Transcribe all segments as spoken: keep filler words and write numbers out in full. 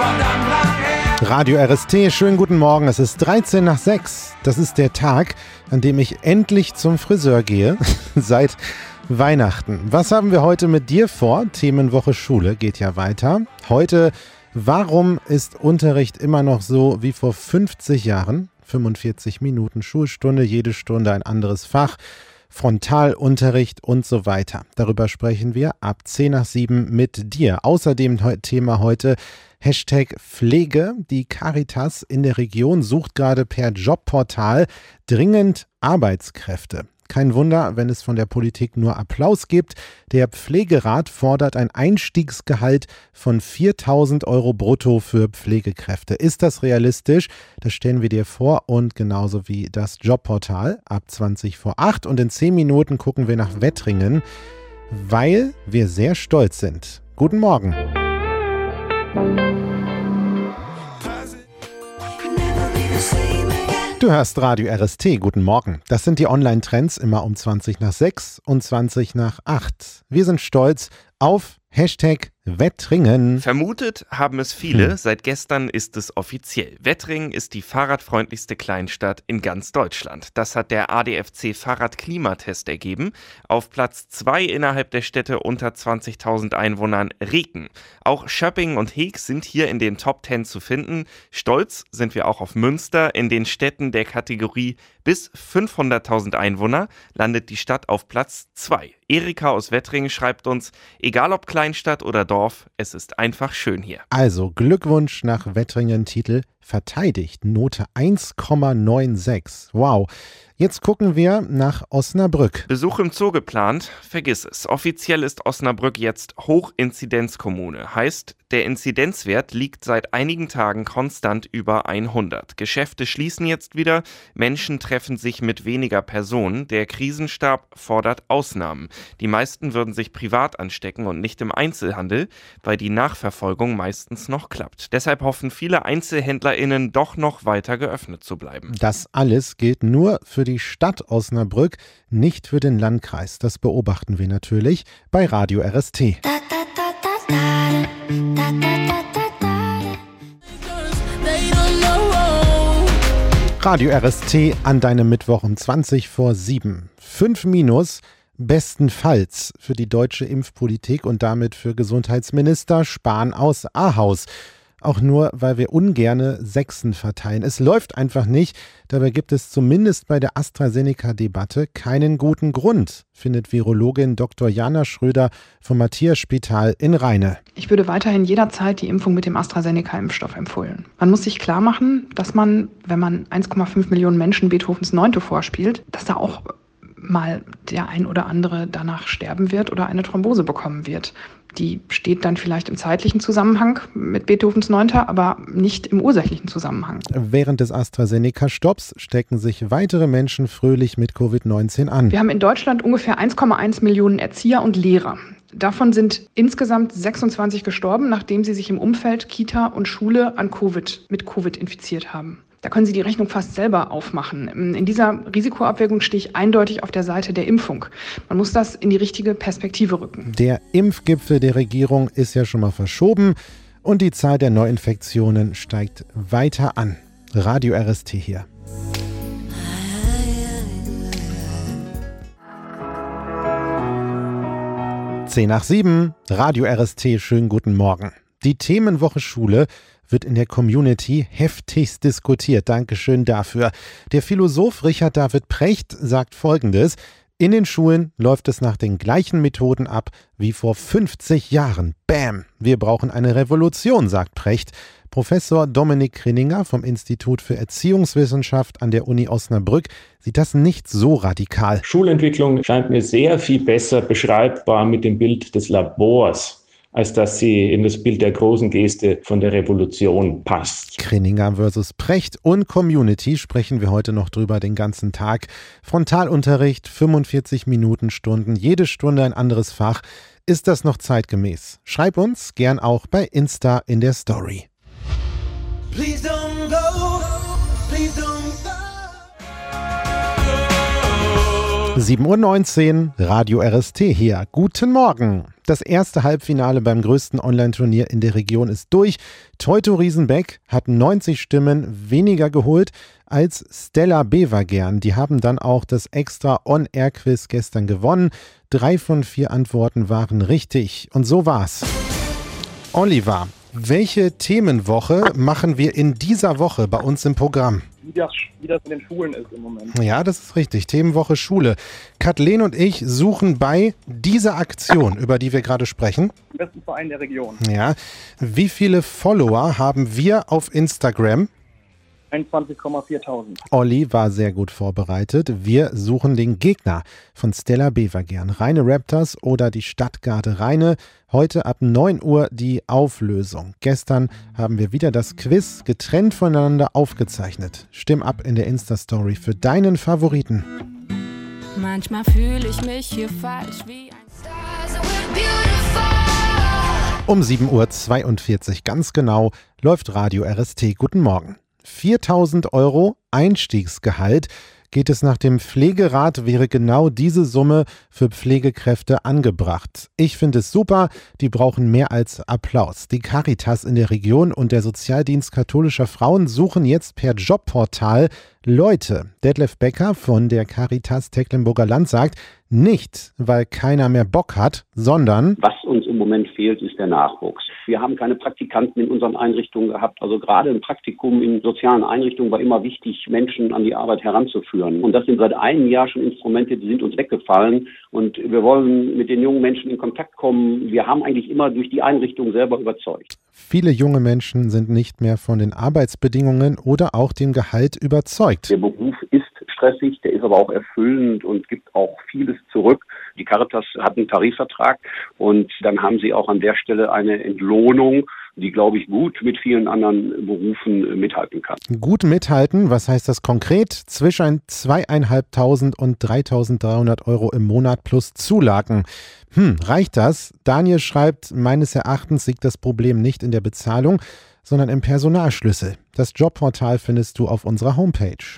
verdammt lang her. Radio R S T, schönen guten Morgen, es ist dreizehn nach sechs. Das ist der Tag, an dem ich endlich zum Friseur gehe, seit Weihnachten. Was haben wir heute mit dir vor? Themenwoche Schule geht ja weiter. Heute, warum ist Unterricht immer noch so wie vor fünfzig Jahren? fünfundvierzig Minuten Schulstunde, jede Stunde ein anderes Fach, Frontalunterricht und so weiter. Darüber sprechen wir ab zehn nach sieben mit dir. Außerdem Thema heute Hashtag Pflege. Die Caritas in der Region sucht gerade per Jobportal dringend Arbeitskräfte. Kein Wunder, wenn es von der Politik nur Applaus gibt. Der Pflegerat fordert ein Einstiegsgehalt von viertausend Euro brutto für Pflegekräfte. Ist das realistisch? Das stellen wir dir vor und genauso wie das Jobportal ab zwanzig vor acht. Und in zehn Minuten gucken wir nach Wettringen, weil wir sehr stolz sind. Guten Morgen. Du hörst Radio R S T, guten Morgen. Das sind die Online-Trends immer um zwanzig nach sechs und zwanzig nach acht. Wir sind stolz auf Hashtag Wettringen. Vermutet haben es viele, Hm. seit gestern ist es offiziell. Wettringen ist die fahrradfreundlichste Kleinstadt in ganz Deutschland. Das hat der A D F C Fahrradklimatest ergeben. Auf Platz zwei innerhalb der Städte unter zwanzigtausend Einwohnern Reken. Auch Schöpping und Heeg sind hier in den Top zehn zu finden. Stolz sind wir auch auf Münster. In den Städten der Kategorie bis fünfhunderttausend Einwohner landet die Stadt auf Platz zwei. Erika aus Wettringen schreibt uns, egal ob Kleinstadt oder Dorf, es ist einfach schön hier. Also Glückwunsch nach Wettringen, Titel verteidigt, Note eins Komma sechsundneunzig. Wow. Jetzt gucken wir nach Osnabrück. Besuch im Zoo geplant? Vergiss es. Offiziell ist Osnabrück jetzt Hochinzidenzkommune. Heißt, der Inzidenzwert liegt seit einigen Tagen konstant über hundert. Geschäfte schließen jetzt wieder, Menschen treffen sich mit weniger Personen. Der Krisenstab fordert Ausnahmen. Die meisten würden sich privat anstecken und nicht im Einzelhandel, weil die Nachverfolgung meistens noch klappt. Deshalb hoffen viele EinzelhändlerInnen doch noch weiter geöffnet zu bleiben. Das alles gilt nur für die Stadt Osnabrück, nicht für den Landkreis. Das beobachten wir natürlich bei Radio R S T. Radio R S T an deinem Mittwoch um zwanzig vor sieben. Fünf Minus bestenfalls für die deutsche Impfpolitik und damit für Gesundheitsminister Spahn aus Ahaus. Auch nur, weil wir ungerne Sechsen verteilen. Es läuft einfach nicht. Dabei gibt es zumindest bei der AstraZeneca-Debatte keinen guten Grund, findet Virologin Doktor Jana Schröder vom Matthias-Spital in Rheine. Ich würde weiterhin jederzeit die Impfung mit dem AstraZeneca-Impfstoff empfehlen. Man muss sich klar machen, dass man, wenn man eins Komma fünf Millionen Menschen Beethovens Neunte vorspielt, dass da auch mal der ein oder andere danach sterben wird oder eine Thrombose bekommen wird. Die steht dann vielleicht im zeitlichen Zusammenhang mit Beethovens Neunter, aber nicht im ursächlichen Zusammenhang. Während des AstraZeneca-Stopps stecken sich weitere Menschen fröhlich mit Covid neunzehn an. Wir haben in Deutschland ungefähr eins Komma eins Millionen Erzieher und Lehrer. Davon sind insgesamt sechsundzwanzig gestorben, nachdem sie sich im Umfeld Kita und Schule an Covid, mit Covid infiziert haben. Da können Sie die Rechnung fast selber aufmachen. In dieser Risikoabwägung stehe ich eindeutig auf der Seite der Impfung. Man muss das in die richtige Perspektive rücken. Der Impfgipfel der Regierung ist ja schon mal verschoben und die Zahl der Neuinfektionen steigt weiter an. Radio R S T hier. zehn nach sieben, Radio R S T, schönen guten Morgen. Die Themenwoche Schule wird in der Community heftigst diskutiert. Dankeschön dafür. Der Philosoph Richard David Precht sagt Folgendes: In den Schulen läuft es nach den gleichen Methoden ab wie vor fünfzig Jahren. Bam! Wir brauchen eine Revolution, sagt Precht. Professor Dominik Krinninger vom Institut für Erziehungswissenschaft an der Uni Osnabrück sieht das nicht so radikal. Schulentwicklung scheint mir sehr viel besser beschreibbar mit dem Bild des Labors, als dass sie in das Bild der großen Geste von der Revolution passt. Krinninger versus Precht und Community sprechen wir heute noch drüber den ganzen Tag. Frontalunterricht, fünfundvierzig Minuten Stunden, jede Stunde ein anderes Fach. Ist das noch zeitgemäß? Schreib uns gern auch bei Insta in der Story. Please don't go, please don't go. sieben Uhr neunzehn, Radio R S T hier. Guten Morgen. Das erste Halbfinale beim größten Online-Turnier in der Region ist durch. Teuto-Riesenbeck hat neunzig Stimmen weniger geholt als Stella Bevergern. Die haben dann auch das extra On-Air-Quiz gestern gewonnen. Drei von vier Antworten waren richtig. Und so war's. Oliver, welche Themenwoche machen wir in dieser Woche bei uns im Programm? Wie das, wie das in den Schulen ist im Moment. Ja, das ist richtig. Themenwoche Schule. Kathleen und ich suchen bei dieser Aktion, über die wir gerade sprechen. Im besten Verein der Region. Ja. Wie viele Follower haben wir auf Instagram? einundzwanzig Komma viertausend. Olli war sehr gut vorbereitet. Wir suchen den Gegner von Stella Bevergern. Rheine Raptors oder die Stadtgarde Rheine. Heute ab neun Uhr die Auflösung. Gestern haben wir wieder das Quiz getrennt voneinander aufgezeichnet. Stimm ab in der Insta-Story für deinen Favoriten. Manchmal fühle ich mich hier falsch wie ein Star. Um sieben Uhr zweiundvierzig ganz genau läuft Radio R S T. Guten Morgen. viertausend Euro Einstiegsgehalt. Geht es nach dem Pflegerat, wäre genau diese Summe für Pflegekräfte angebracht. Ich finde es super, die brauchen mehr als Applaus. Die Caritas in der Region und der Sozialdienst katholischer Frauen suchen jetzt per Jobportal Leute. Detlef Becker von der Caritas Tecklenburger Land sagt, nicht, weil keiner mehr Bock hat, sondern was uns im Moment fehlt, ist der Nachwuchs. Wir haben keine Praktikanten in unseren Einrichtungen gehabt. Also gerade ein Praktikum in sozialen Einrichtungen war immer wichtig, Menschen an die Arbeit heranzuführen. Und das sind seit einem Jahr schon Instrumente, die sind uns weggefallen. Und wir wollen mit den jungen Menschen in Kontakt kommen. Wir haben eigentlich immer durch die Einrichtung selber überzeugt. Viele junge Menschen sind nicht mehr von den Arbeitsbedingungen oder auch dem Gehalt überzeugt. Der Beruf ist stressig, der ist aber auch erfüllend und gibt auch vieles zurück. Die Caritas hat einen Tarifvertrag und dann haben sie auch an der Stelle eine Entlohnung, die, glaube ich, gut mit vielen anderen Berufen mithalten kann. Gut mithalten, was heißt das konkret? Zwischen zweieinhalbtausend und dreitausenddreihundert Euro im Monat plus Zulagen. Hm, reicht das? Daniel schreibt, meines Erachtens liegt das Problem nicht in der Bezahlung, sondern im Personalschlüssel. Das Jobportal findest du auf unserer Homepage.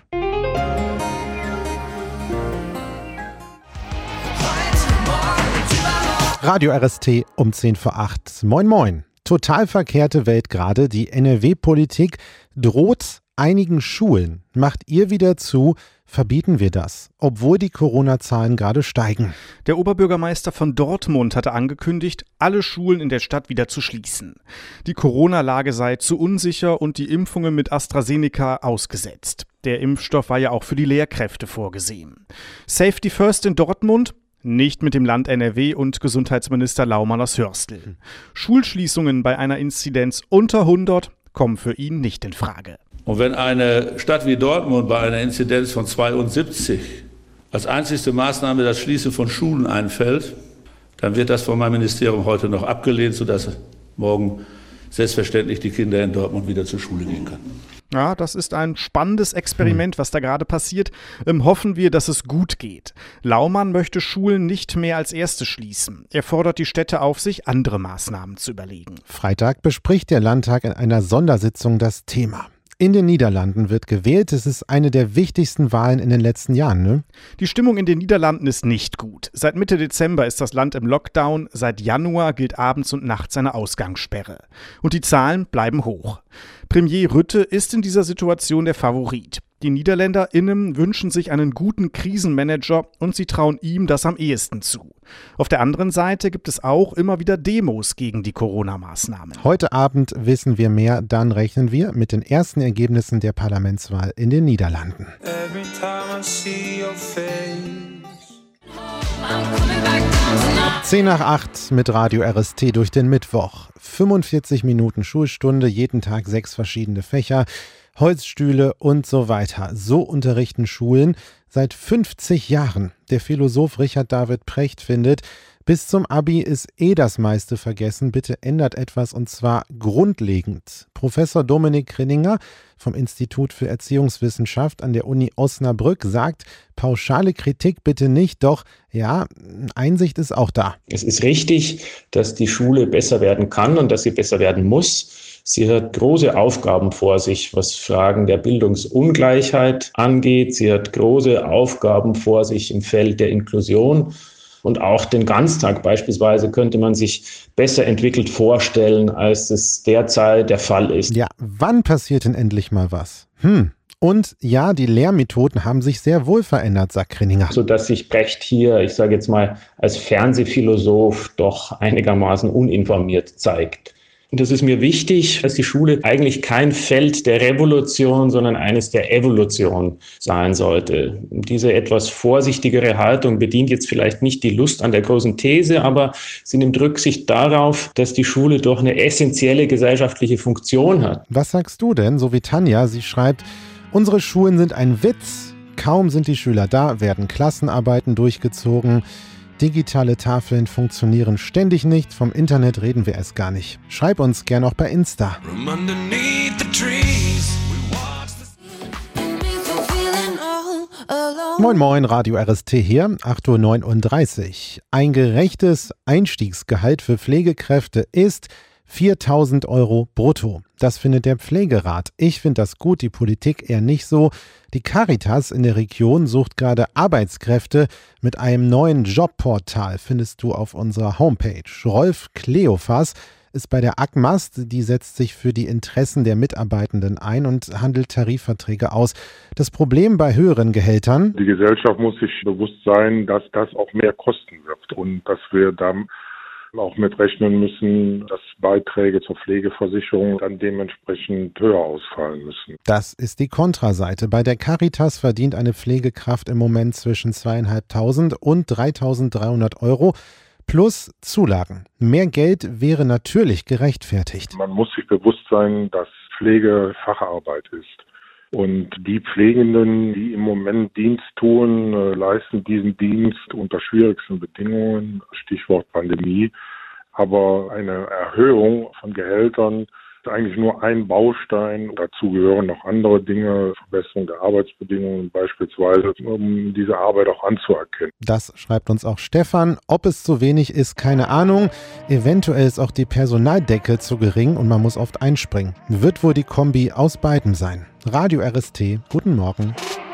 Radio R S T um zehn vor acht. Moin moin. Total verkehrte Welt gerade. Die N R W-Politik droht einigen Schulen. Macht ihr wieder zu, verbieten wir das, obwohl die Corona-Zahlen gerade steigen. Der Oberbürgermeister von Dortmund hatte angekündigt, alle Schulen in der Stadt wieder zu schließen. Die Corona-Lage sei zu unsicher und die Impfungen mit AstraZeneca ausgesetzt. Der Impfstoff war ja auch für die Lehrkräfte vorgesehen. Safety First in Dortmund? Nicht mit dem Land N R W und Gesundheitsminister Laumann aus Hörstel. Schulschließungen bei einer Inzidenz unter hundert kommen für ihn nicht in Frage. Und wenn eine Stadt wie Dortmund bei einer Inzidenz von zweiundsiebzig als einzigste Maßnahme das Schließen von Schulen einfällt, dann wird das von meinem Ministerium heute noch abgelehnt, sodass morgen selbstverständlich die Kinder in Dortmund wieder zur Schule gehen können. Ja, das ist ein spannendes Experiment, was da gerade passiert. Ähm, hoffen wir, dass es gut geht. Laumann möchte Schulen nicht mehr als erste schließen. Er fordert die Städte auf, sich andere Maßnahmen zu überlegen. Freitag bespricht der Landtag in einer Sondersitzung das Thema. In den Niederlanden wird gewählt. Es ist eine der wichtigsten Wahlen in den letzten Jahren, ne? Die Stimmung in den Niederlanden ist nicht gut. Seit Mitte Dezember ist das Land im Lockdown. Seit Januar gilt abends und nachts eine Ausgangssperre. Und die Zahlen bleiben hoch. Premier Rutte ist in dieser Situation der Favorit. Die NiederländerInnen wünschen sich einen guten Krisenmanager und sie trauen ihm das am ehesten zu. Auf der anderen Seite gibt es auch immer wieder Demos gegen die Corona-Maßnahmen. Heute Abend wissen wir mehr, dann rechnen wir mit den ersten Ergebnissen der Parlamentswahl in den Niederlanden. zehn nach acht mit Radio R S T durch den Mittwoch. fünfundvierzig Minuten Schulstunde, jeden Tag sechs verschiedene Fächer. Holzstühle und so weiter. So unterrichten Schulen seit fünfzig Jahren. Der Philosoph Richard David Precht findet, bis zum Abi ist eh das meiste vergessen. Bitte ändert etwas und zwar grundlegend. Professor Dominik Krinninger vom Institut für Erziehungswissenschaft an der Uni Osnabrück sagt, pauschale Kritik bitte nicht, doch ja, Einsicht ist auch da. Es ist richtig, dass die Schule besser werden kann und dass sie besser werden muss. Sie hat große Aufgaben vor sich, was Fragen der Bildungsungleichheit angeht. Sie hat große Aufgaben vor sich im Feld der Inklusion. Und auch den Ganztag beispielsweise könnte man sich besser entwickelt vorstellen, als es derzeit der Fall ist. Ja, wann passiert denn endlich mal was? Hm. Und ja, die Lehrmethoden haben sich sehr wohl verändert, sagt Krinninger. Sodass sich Brecht hier, ich sage jetzt mal, als Fernsehphilosoph doch einigermaßen uninformiert zeigt. Und das ist mir wichtig, dass die Schule eigentlich kein Feld der Revolution, sondern eines der Evolution sein sollte. Diese etwas vorsichtigere Haltung bedient jetzt vielleicht nicht die Lust an der großen These, aber sie nimmt Rücksicht darauf, dass die Schule doch eine essentielle gesellschaftliche Funktion hat. Was sagst du denn, so wie Tanja? Sie schreibt, unsere Schulen sind ein Witz. Kaum sind die Schüler da, werden Klassenarbeiten durchgezogen. Digitale Tafeln funktionieren ständig nicht, vom Internet reden wir erst gar nicht. Schreib uns gern auch bei Insta. Moin Moin, Radio R S T hier, acht Uhr neununddreißig. Ein gerechtes Einstiegsgehalt für Pflegekräfte ist viertausend Euro brutto. Das findet der Pflegerat. Ich finde das gut, die Politik eher nicht so. Die Caritas in der Region sucht gerade Arbeitskräfte mit einem neuen Jobportal, findest du auf unserer Homepage. Rolf Kleofas ist bei der A C M A S T, die setzt sich für die Interessen der Mitarbeitenden ein und handelt Tarifverträge aus. Das Problem bei höheren Gehältern: Die Gesellschaft muss sich bewusst sein, dass das auch mehr kosten wird und dass wir dann auch mit rechnen müssen, dass Beiträge zur Pflegeversicherung dann dementsprechend höher ausfallen müssen. Das ist die Kontraseite. Bei der Caritas verdient eine Pflegekraft im Moment zwischen zweitausendfünfhundert und dreitausenddreihundert Euro plus Zulagen. Mehr Geld wäre natürlich gerechtfertigt. Man muss sich bewusst sein, dass Pflege Facharbeit ist. Und die Pflegenden, die im Moment Dienst tun, äh, leisten diesen Dienst unter schwierigsten Bedingungen, Stichwort Pandemie. Aber eine Erhöhung von Gehältern ist eigentlich nur ein Baustein. Dazu gehören noch andere Dinge, Verbesserung der Arbeitsbedingungen beispielsweise, um diese Arbeit auch anzuerkennen. Das schreibt uns auch Stefan. Ob es zu wenig ist, keine Ahnung. Eventuell ist auch die Personaldecke zu gering und man muss oft einspringen. Wird wohl die Kombi aus beidem sein. Radio R S T, guten Morgen.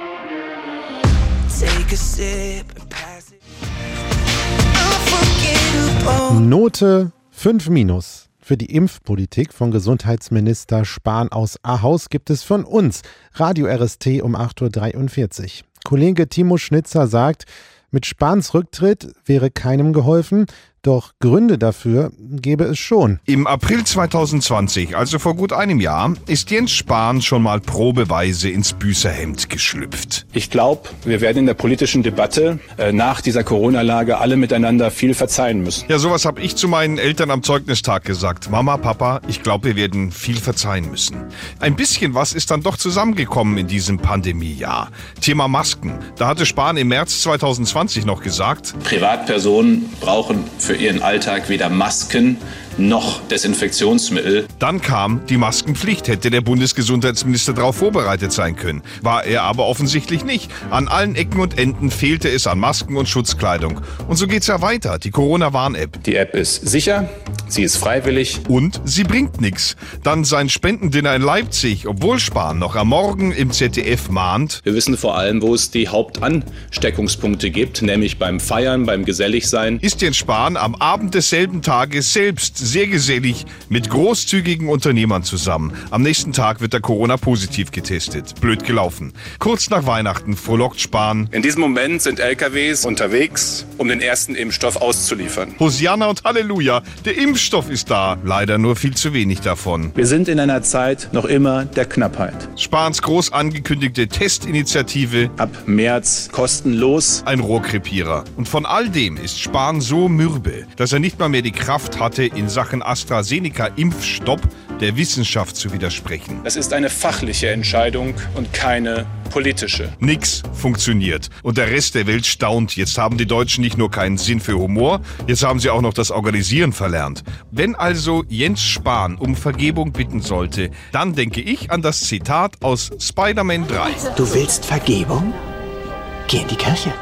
Note fünf minus. Für die Impfpolitik von Gesundheitsminister Spahn aus Ahaus gibt es von uns Radio R S T um acht Uhr dreiundvierzig. Kollege Timo Schnitzer sagt, mit Spahns Rücktritt wäre keinem geholfen, doch Gründe dafür gäbe es schon. Im April zweitausendzwanzig, also vor gut einem Jahr, ist Jens Spahn schon mal probeweise ins Büßerhemd geschlüpft. Ich glaube, wir werden in der politischen Debatte äh, nach dieser Corona-Lage alle miteinander viel verzeihen müssen. Ja, sowas habe ich zu meinen Eltern am Zeugnistag gesagt. Mama, Papa, ich glaube, wir werden viel verzeihen müssen. Ein bisschen was ist dann doch zusammengekommen in diesem Pandemiejahr. Thema Masken. Da hatte Spahn im März zweitausendzwanzig noch gesagt, Privatpersonen brauchen für ihren Alltag weder Masken noch Desinfektionsmittel. Dann kam die Maskenpflicht. Hätte der Bundesgesundheitsminister darauf vorbereitet sein können. War er aber offensichtlich nicht. An allen Ecken und Enden fehlte es an Masken und Schutzkleidung. Und so geht's ja weiter. Die Corona-Warn-App. Die App ist sicher, sie ist freiwillig. Und sie bringt nichts. Dann sein Spendendinner in Leipzig, obwohl Spahn noch am Morgen im Z D F mahnt. Wir wissen vor allem, wo es die Hauptansteckungspunkte gibt, nämlich beim Feiern, beim Geselligsein. Ist Jens Spahn am Abend desselben Tages selbst sehr gesellig mit großzügigen Unternehmern zusammen. Am nächsten Tag wird er Corona-positiv getestet. Blöd gelaufen. Kurz nach Weihnachten frohlockt Spahn. In diesem Moment sind L K Ws unterwegs, um den ersten Impfstoff auszuliefern. Hosianna und Halleluja, der Impfstoff ist da. Leider nur viel zu wenig davon. Wir sind in einer Zeit noch immer der Knappheit. Spahns groß angekündigte Testinitiative. Ab März kostenlos. Ein Rohrkrepierer. Und von all dem ist Spahn so mürbe, dass er nicht mal mehr die Kraft hatte, in Sachen AstraZeneca-Impfstopp der Wissenschaft zu widersprechen. Das ist eine fachliche Entscheidung und keine politische. Nix funktioniert. Und der Rest der Welt staunt. Jetzt haben die Deutschen nicht nur keinen Sinn für Humor, jetzt haben sie auch noch das Organisieren verlernt. Wenn also Jens Spahn um Vergebung bitten sollte, dann denke ich an das Zitat aus Spider-Man drei. Du willst Vergebung? Geh in die Kirche.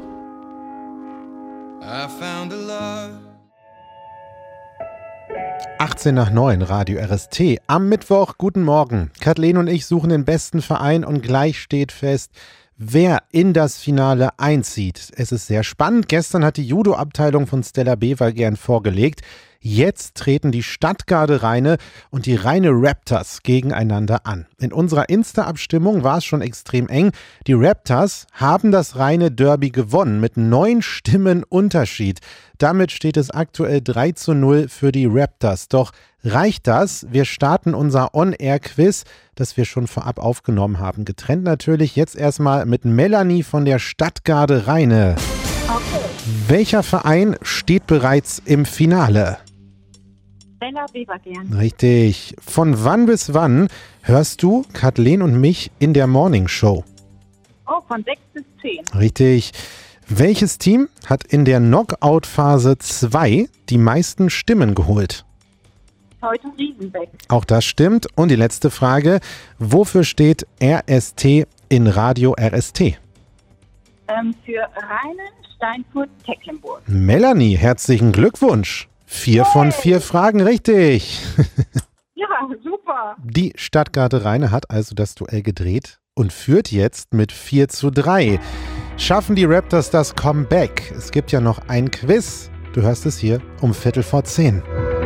I found a love. achtzehn nach neun, Radio R S T. Am Mittwoch, guten Morgen. Kathleen und ich suchen den besten Verein und gleich steht fest, wer in das Finale einzieht. Es ist sehr spannend. Gestern hat die Judo-Abteilung von Stella Bevergern vorgelegt. Jetzt treten die Stadtgarde Rheine und die Rheine Raptors gegeneinander an. In unserer Insta-Abstimmung war es schon extrem eng. Die Raptors haben das Rheine Derby gewonnen mit neun Stimmen Unterschied. Damit steht es aktuell drei zu null für die Raptors. Doch reicht das? Wir starten unser On-Air-Quiz, das wir schon vorab aufgenommen haben. Getrennt natürlich jetzt erstmal mit Melanie von der Stadtgarde Rheine. Okay. Welcher Verein steht bereits im Finale? Stella Bevergern. Richtig. Von wann bis wann hörst du Kathleen und mich in der Morning Show? Oh, von sechs bis zehn. Richtig. Welches Team hat in der Knockout-Phase zwei die meisten Stimmen geholt? Heute Riesenbeck. Auch das stimmt. Und die letzte Frage. Wofür steht R S T in Radio R S T? Ähm, für Rheine, Steinfurt, Tecklenburg. Melanie, herzlichen Glückwunsch. Vier hey. von vier Fragen richtig. Ja, super. Die Stadtgarde Rheine hat also das Duell gedreht und führt jetzt mit vier zu drei. Schaffen die Raptors das Comeback? Es gibt ja noch ein Quiz. Du hörst es hier um Viertel vor zehn.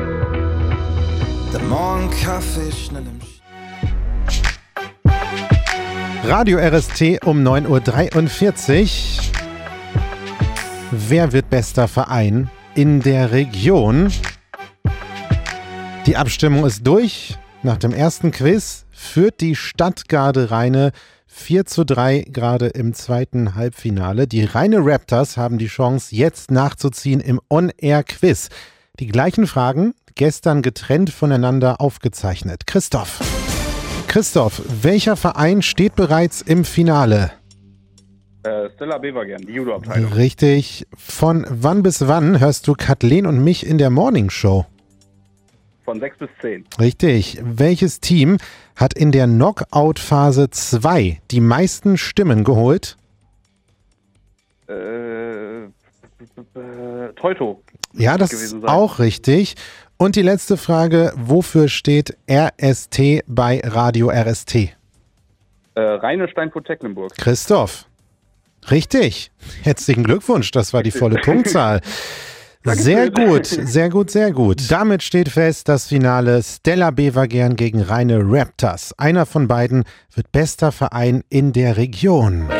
Der Morgenkaffee schnell im Radio R S T um neun Uhr dreiundvierzig. Wer wird bester Verein in der Region? Die Abstimmung ist durch. Nach dem ersten Quiz führt die Stadtgarde Rheine vier zu drei gerade im zweiten Halbfinale. Die Rheine Raptors haben die Chance, jetzt nachzuziehen im On-Air-Quiz. Die gleichen Fragen, gestern getrennt voneinander aufgezeichnet. Christoph. Christoph, welcher Verein steht bereits im Finale? Äh, Stella Bevergern, die Judo-Abteilung. Richtig. Von wann bis wann hörst du Kathleen und mich in der Morning Show? Von sechs bis zehn. Richtig. Welches Team hat in der Knockout-Phase zwei die meisten Stimmen geholt? Äh, äh, äh Teuto. Ja, das ist auch richtig. Und die letzte Frage, wofür steht R S T bei Radio R S T? Äh, Rheine, Steinfurt, Tecklenburg. Christoph. Richtig. Herzlichen Glückwunsch, das war die volle Punktzahl. Sehr gut, sehr gut, sehr gut. Damit steht fest, das Finale Stella Bevergern gegen Rheine Raptors. Einer von beiden wird bester Verein in der Region.